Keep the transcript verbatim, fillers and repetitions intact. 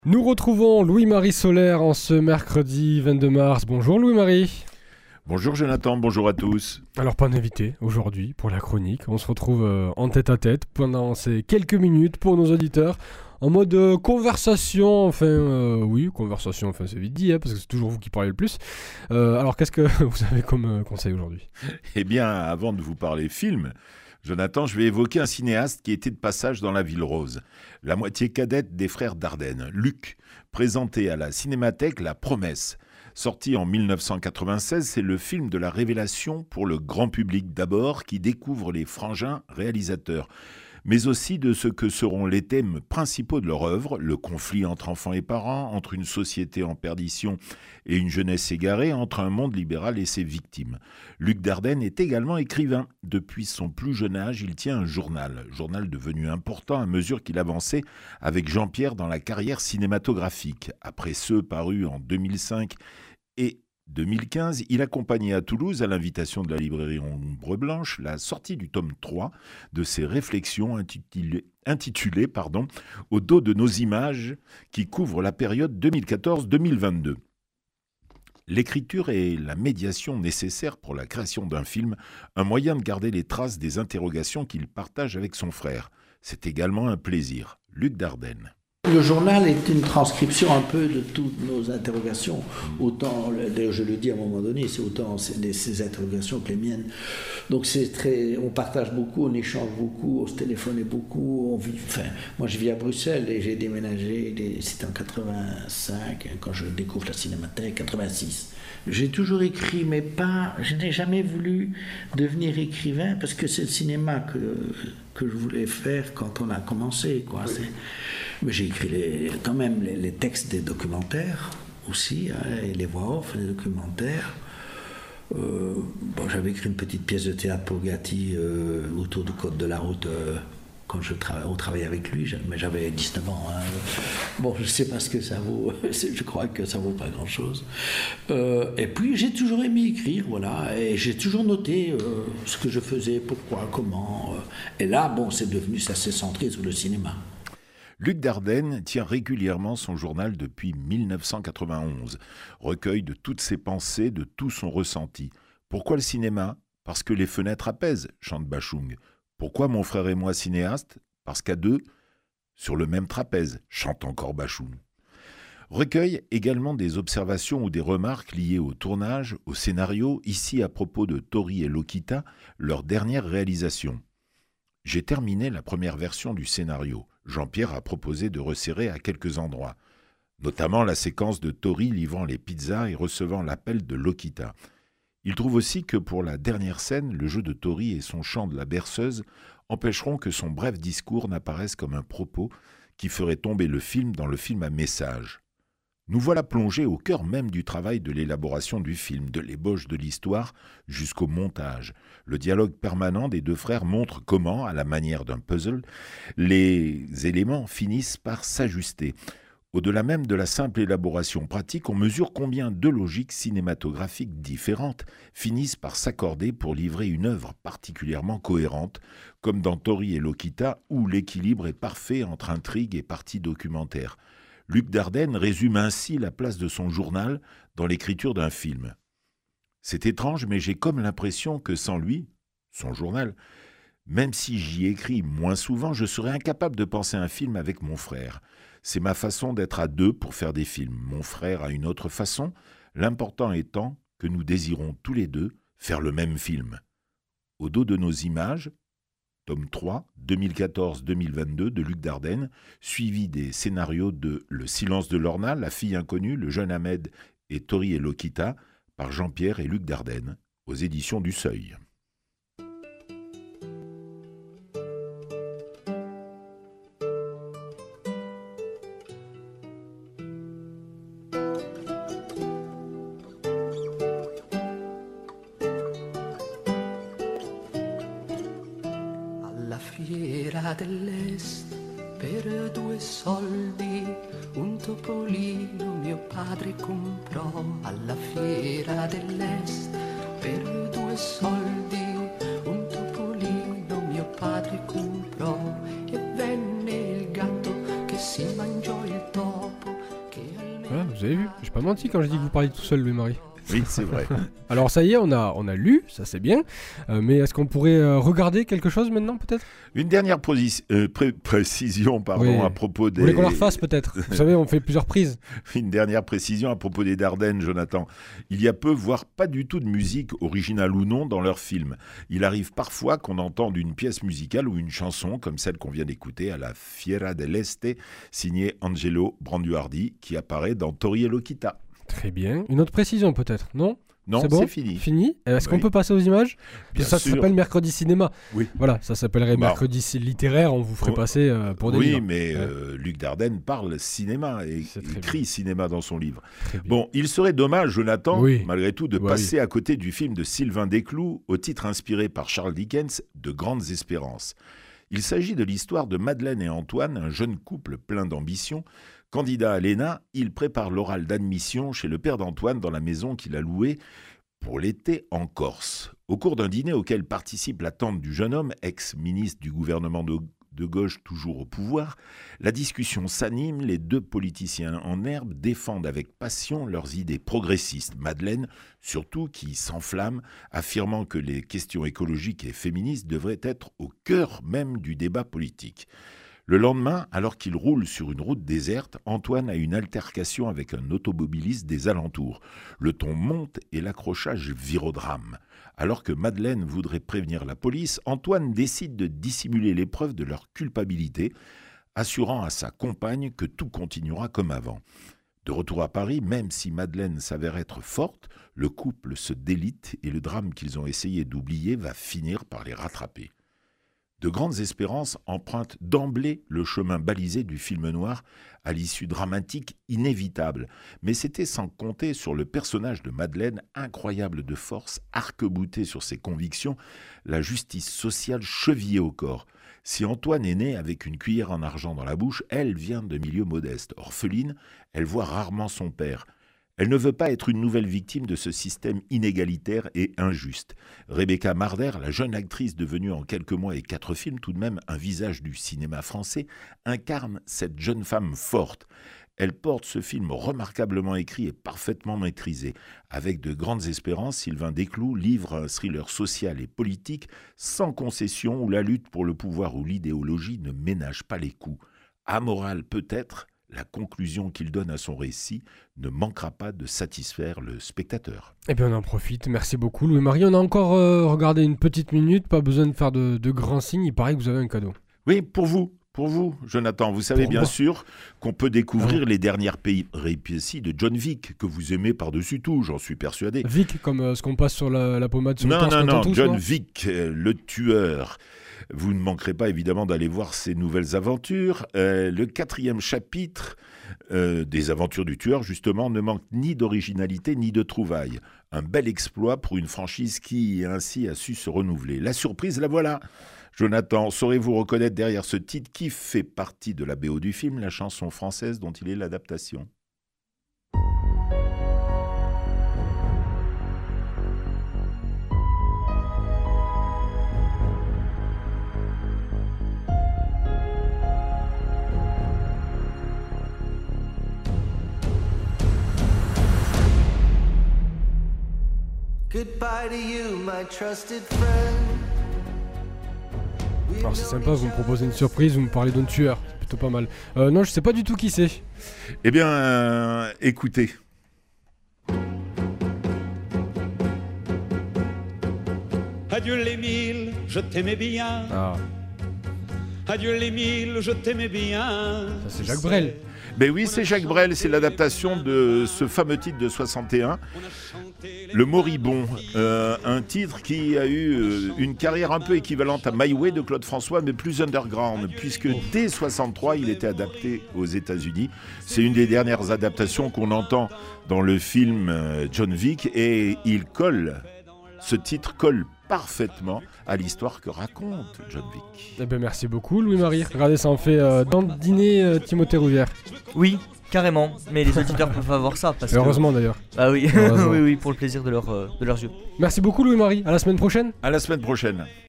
Nous retrouvons Louis-Marie Solaire en ce mercredi vingt-deux mars. Bonjour Louis-Marie. Bonjour Jonathan, bonjour à tous. Alors pas d'invité aujourd'hui pour la chronique. On se retrouve euh, en tête à tête pendant ces quelques minutes pour nos auditeurs. En mode euh, conversation, enfin euh, oui, conversation, enfin c'est vite dit, hein, parce que c'est toujours vous qui parlez le plus. Euh, alors qu'est-ce que vous avez comme euh, conseil aujourd'hui ? Eh bien, avant de vous parler film, Jonathan, je vais évoquer un cinéaste qui était de passage dans la Ville Rose, la moitié cadette des frères Dardenne, Luc, présenté à la Cinémathèque La Promesse. Sorti en mille neuf cent quatre-vingt-seize, c'est le film de la révélation pour le grand public d'abord, qui découvre les frangins réalisateurs, mais aussi de ce que seront les thèmes principaux de leur œuvre, le conflit entre enfants et parents, entre une société en perdition et une jeunesse égarée, entre un monde libéral et ses victimes. Luc Dardenne est également écrivain. Depuis son plus jeune âge, il tient un journal, journal devenu important à mesure qu'il avançait avec Jean-Pierre dans la carrière cinématographique. Après ceux parus en deux mille cinq et deux mille quinze, il accompagnait à Toulouse, à l'invitation de la librairie Ombre Blanche, la sortie du tome trois de ses réflexions intitulées, intitulées pardon, Au dos de nos images, qui couvre la période deux mille quatorze deux mille vingt-deux. L'écriture est la médiation nécessaire pour la création d'un film, un moyen de garder les traces des interrogations qu'il partage avec son frère. C'est également un plaisir. Luc Dardenne. Le journal est une transcription un peu de toutes nos interrogations. Autant, d'ailleurs je le dis à un moment donné, c'est autant ces interrogations que les miennes. Donc c'est très, on partage beaucoup, on échange beaucoup, on se téléphone beaucoup. On vit, enfin, moi je vis à Bruxelles et j'ai déménagé, c'était en quatre-vingt-cinq, quand je découvre la Cinémathèque, quatre-vingt-six. J'ai toujours écrit, mais pas, je n'ai jamais voulu devenir écrivain parce que c'est le cinéma que, que je voulais faire quand on a commencé, quoi. C'est, mais j'ai écrit les, quand même les, les textes des documentaires aussi, hein, et les voix off, les documentaires. Euh, bon, j'avais écrit une petite pièce de théâtre pour Gatti euh, autour du code de la route euh, quand je tra- on travaillait avec lui, mais j'avais dix-neuf ans. Hein. Bon, je ne sais pas ce que ça vaut, je crois que ça ne vaut pas grand-chose. Euh, et puis j'ai toujours aimé écrire, voilà, et j'ai toujours noté euh, ce que je faisais, pourquoi, comment. Euh, et là, bon, c'est devenu, ça s'est centré sur le cinéma. Luc Dardenne tient régulièrement son journal depuis mille neuf cent quatre-vingt-onze, recueil de toutes ses pensées, de tout son ressenti. Pourquoi le cinéma ? Parce que les fenêtres apaisent, chante Bachung. Pourquoi mon frère et moi cinéastes ? Parce qu'à deux, sur le même trapèze, chante encore Bachung. Recueil également des observations ou des remarques liées au tournage, au scénario, ici à propos de Tori et Lokita, leur dernière réalisation. J'ai terminé la première version du scénario. Jean-Pierre a proposé de resserrer à quelques endroits, notamment la séquence de Tori livrant les pizzas et recevant l'appel de Lokita. Il trouve aussi que pour la dernière scène, le jeu de Tori et son chant de la berceuse empêcheront que son bref discours n'apparaisse comme un propos qui ferait tomber le film dans le film à message. Nous voilà plongés au cœur même du travail de l'élaboration du film, de l'ébauche de l'histoire jusqu'au montage. Le dialogue permanent des deux frères montre comment, à la manière d'un puzzle, les éléments finissent par s'ajuster. Au-delà même de la simple élaboration pratique, on mesure combien deux logiques cinématographiques différentes finissent par s'accorder pour livrer une œuvre particulièrement cohérente, comme dans Tori et Lokita, où l'équilibre est parfait entre intrigue et partie documentaire. Luc Dardenne résume ainsi la place de son journal dans l'écriture d'un film. C'est étrange, mais j'ai comme l'impression que sans lui, son journal, même si j'y écris moins souvent, je serais incapable de penser un film avec mon frère. C'est ma façon d'être à deux pour faire des films. Mon frère a une autre façon, l'important étant que nous désirons tous les deux faire le même film. Au dos de nos images, tome trois, deux mille quatorze deux mille vingt-deux de Luc Dardenne, suivi des scénarios de Le silence de Lorna, La fille inconnue, Le jeune Ahmed et Tori et Lokita par Jean-Pierre et Luc Dardenne, aux éditions du Seuil. Fiera dell'Est per due soldi un topolino mio padre comprò. Alla fiera dell'Est per due soldi un topolino mio padre comprò. E venne il gatto che si mangiò il topo vous avez vu, j'ai pas menti quand j'ai dit que vous parliez tout seul, Louis-Marie. Oui, c'est vrai. Alors ça y est, on a, on a lu, ça c'est bien, euh, mais est-ce qu'on pourrait euh, regarder quelque chose maintenant peut-être ? Une dernière posi- euh, pré- précision pardon, Oui. à propos des... Vous voulez qu'on la refasse peut-être ? Vous savez, on fait plusieurs prises. Une dernière précision à propos des Dardennes, Jonathan. Il y a peu, voire pas du tout de musique, originale ou non, dans leurs films. Il arrive parfois qu'on entende une pièce musicale ou une chanson, comme celle qu'on vient d'écouter à la Fiera dell'Este, signée Angelo Branduardi, qui apparaît dans Tori e Lokita. Très bien. Une autre précision peut-être, non ? Non, c'est, bon c'est fini. Fini. Est-ce Oui. qu'on peut passer aux images ? Bien Ça sûr. s'appelle Mercredi Cinéma. Oui. Voilà, ça s'appellerait Bah. Mercredi littéraire, on vous ferait Oh. passer euh, pour des Oui, livres. mais Ouais. euh, Luc Dardenne parle cinéma et C'est très écrit cinéma dans son livre. Très bien. Bon, il serait dommage, Jonathan, Oui. malgré tout, de Ouais, passer à côté du film de Sylvain Desclous, au titre inspiré par Charles Dickens, De Grandes Espérances. Il s'agit de l'histoire de Madeleine et Antoine, un jeune couple plein d'ambition. Candidat à l'E N A, il prépare l'oral d'admission chez le père d'Antoine dans la maison qu'il a louée pour l'été en Corse. Au cours d'un dîner auquel participe la tante du jeune homme, ex-ministre du gouvernement de, de gauche toujours au pouvoir, la discussion s'anime, les deux politiciens en herbe défendent avec passion leurs idées progressistes. Madeleine, surtout, qui s'enflamme, affirmant que les questions écologiques et féministes devraient être au cœur même du débat politique. Le lendemain, alors qu'il roule sur une route déserte, Antoine a une altercation avec un automobiliste des alentours. Le ton monte et l'accrochage vire au drame. Alors que Madeleine voudrait prévenir la police, Antoine décide de dissimuler les preuves de leur culpabilité, assurant à sa compagne que tout continuera comme avant. De retour à Paris, même si Madeleine s'avère être forte, le couple se délite et le drame qu'ils ont essayé d'oublier va finir par les rattraper. De Grandes Espérances empruntent d'emblée le chemin balisé du film noir à l'issue dramatique inévitable. Mais c'était sans compter sur le personnage de Madeleine, incroyable de force, arc-bouté sur ses convictions, la justice sociale chevillée au corps. Si Antoine est né avec une cuillère en argent dans la bouche, elle vient de milieu modeste. Orpheline, elle voit rarement son père. Elle ne veut pas être une nouvelle victime de ce système inégalitaire et injuste. Rebecca Marder, la jeune actrice devenue en quelques mois et quatre films tout de même un visage du cinéma français, incarne cette jeune femme forte. Elle porte ce film remarquablement écrit et parfaitement maîtrisé. Avec De Grandes Espérances, Sylvain Desclous livre un thriller social et politique sans concession où la lutte pour le pouvoir ou l'idéologie ne ménage pas les coups. Amoral peut-être, la conclusion qu'il donne à son récit ne manquera pas de satisfaire le spectateur. Eh bien on en profite, merci beaucoup Louis-Marie. On a encore euh, regardé une petite minute, pas besoin de faire de, de grands signes, il paraît que vous avez un cadeau. Oui, pour vous, pour vous, Jonathan. Vous savez Pour bien moi. sûr qu'on peut découvrir Ah. les dernières péripéties de John Wick, que vous aimez par-dessus tout, j'en suis persuadé. Vic, comme euh, ce qu'on passe sur la, la pommade sur le Non, temps, ce non, qu'on non, entend tous, John non Wick, euh, le tueur. Vous ne manquerez pas évidemment d'aller voir ses nouvelles aventures. Euh, le quatrième chapitre euh, des aventures du tueur, justement, ne manque ni d'originalité ni de trouvailles. Un bel exploit pour une franchise qui ainsi a su se renouveler. La surprise, la voilà. Jonathan, saurez-vous reconnaître derrière ce titre qui fait partie de la B O du film, la chanson française dont il est l'adaptation ? Goodbye to you, my trusted friend. Alors c'est sympa, vous me proposez une surprise, vous me parlez d'un tueur, c'est plutôt pas mal. Euh, non, je sais pas du tout qui c'est. Eh bien, euh, écoutez. Adieu les mille, je t'aimais bien. Ah, Adieu les mille, je t'aimais bien. ça c'est Jacques Brel. Ben oui, c'est Jacques Brel, c'est l'adaptation de ce fameux titre de soixante et un, Le Moribond, euh, un titre qui a eu euh, une carrière un peu équivalente à My Way de Claude François, mais plus underground, puisque dès soixante-trois, il était adapté aux États-Unis. C'est une des dernières adaptations qu'on entend dans le film euh, John Wick, et il colle, ce titre colle parfaitement à l'histoire que raconte John Wick. Eh ben merci beaucoup Louis-Marie. Regardez, ça en fait euh, dans le dîner euh, Timothée Rouvière. Oui, carrément. Mais les auditeurs peuvent pas voir ça parce Et heureusement d'ailleurs. que... Ah oui, Heureusement. oui, oui, pour le plaisir de, leur, euh, de leurs yeux. Merci beaucoup Louis-Marie, à la semaine prochaine. À la semaine prochaine.